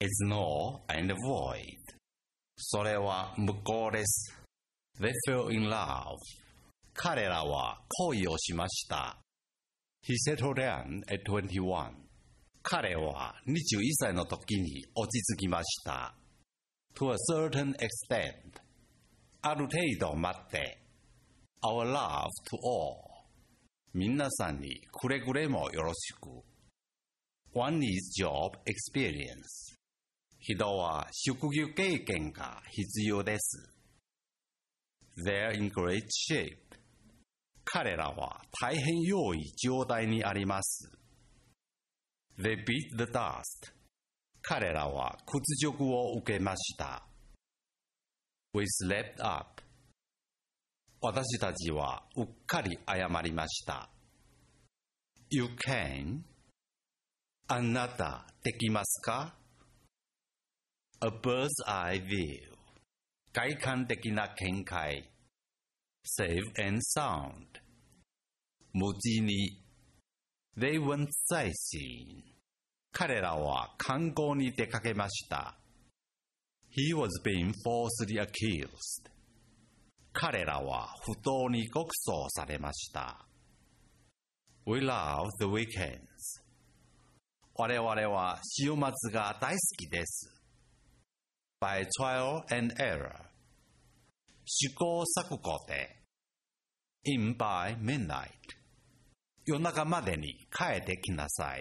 is null and void. それは無効です。They fell in love. 彼らは恋をしました。He settled down at 21. 彼は21歳の時に落ち着きました。To a certain extent. ある程度まで。Our love to all. 皆さんにくれぐれもよろしく。One needs job experience. 人は職業経験が必要です。They're in great shape. 彼らは大変良い状態にあります。They beat the dust. 彼らは屈辱を受けました。We slept up. 私たちはうっかり謝りました。You can. あなたできますか？ A bird's eye view. 外観的な見解。Safe and sound. 無事に。They went sightseeing. 彼らは観光に出かけました。He was being falsely accused. 彼らは不当に告訴されました。We love the weekends. 我々は週末が大好きです。By trial and error. 試行錯誤で。In by midnight. 夜中までに帰ってきなさ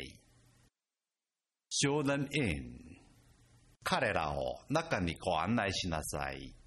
い。Show them in. 彼らを中にご案内しなさい。